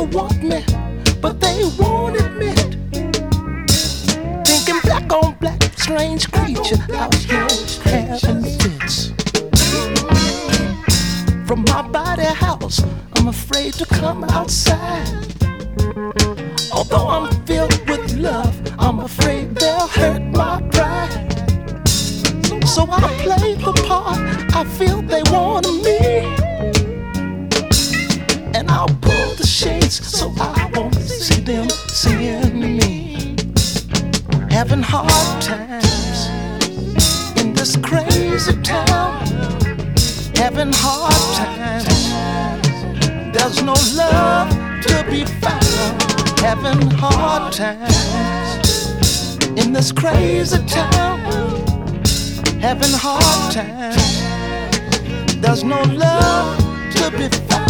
to want me, but they won't admit. Thinking black on black, strange creature out here having fits. From my body house, I'm afraid to come outside. Although I'm filled with love, I'm afraid they'll hurt my pride. So I play the part I feel they want of me, and I'll pull the shades so I won't see them seeing me. Having hard times in this crazy town. Having hard times. There's no love to be found. Having hard times in this crazy town. Having hard times. There's no love to be found.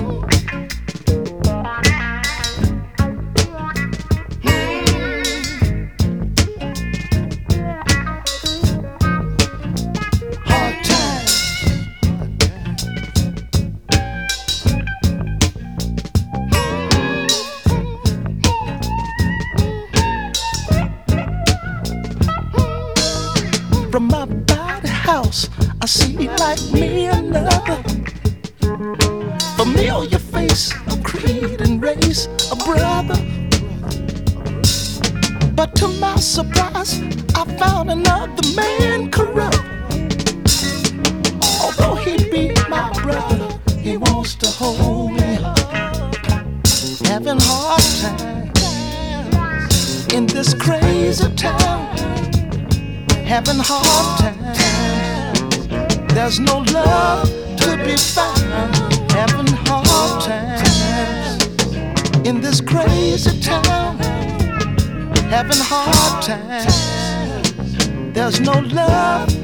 From my body house, I see like me another familiar face, a creed and race, a brother. But to my surprise, I found another man corrupt. Although he be my brother, he wants to hold me up. Having hard times in this crazy town. Having hard times. There's no love to be found. Having hard times in this crazy town. Having hard times. There's no love